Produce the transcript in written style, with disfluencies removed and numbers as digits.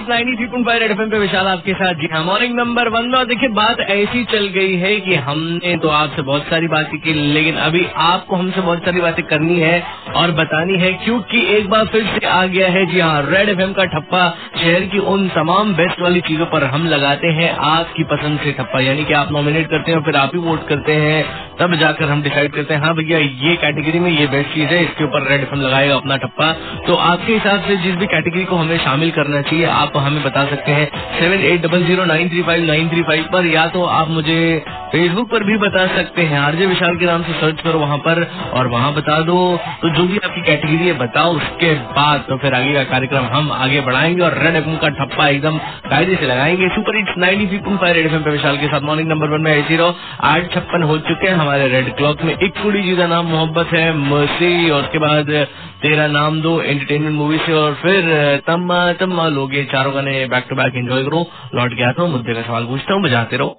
93.5 red FM पे विशाल आपके साथ। जी हाँ, मॉर्निंग नंबर 1 में। और देखिए, बात ऐसी चल गई है कि हमने तो आपसे बहुत सारी बातें की, लेकिन अभी आपको हमसे बहुत सारी बातें करनी है और बतानी है, क्योंकि एक बार फिर से आ गया है। जी हाँ, रेड एफएम का ठप्पा। शहर की उन तमाम बेस्ट वाली चीजों पर हम लगाते हैं आपकी पसंद से ठप्पा, यानी कि आप नॉमिनेट करते हैं और फिर आप ही वोट करते हैं, तब जाकर हम डिसाइड करते हैं हाँ भैया ये कैटेगरी में ये बेस्ट चीज है, इसके ऊपर रेड एफएम लगाएगा अपना ठप्पा। तो आपके हिसाब से जिस भी कैटेगरी को हमें शामिल करना चाहिए आप हमें बता सकते हैं 7800935935 पर, या तो आप मुझे फेसबुक पर भी बता सकते हैं, आरजे विशाल के नाम से सर्च करो वहाँ पर और वहाँ बता दो। तो जो भी आपकी कैटेगरी है बताओ, उसके बाद तो फिर आगे का कार्यक्रम हम आगे बढ़ाएंगे और रेड एफएम का ठप्पा एकदम कायदे से लगाएंगे। सुपर हिट्स 93.5 रेड एफएम पे विशाल के साथ मॉर्निंग नंबर 1 में ऐसी रहो। 8:56 हो चुके हैं हमारे रेड क्लॉक में। एक कुड़ी जिसका नाम मोहब्बत है, मर्सी, और उसके बाद तेरा नाम दो एंटरटेनमेंट मूवी से, और फिर तम्मा तम्मा लोग, ये चारों गाने बैक टू बैक एंजॉय करो। लौट के आता हूँ, मुद्दे का सवाल पूछता हूँ, बजाते रहो।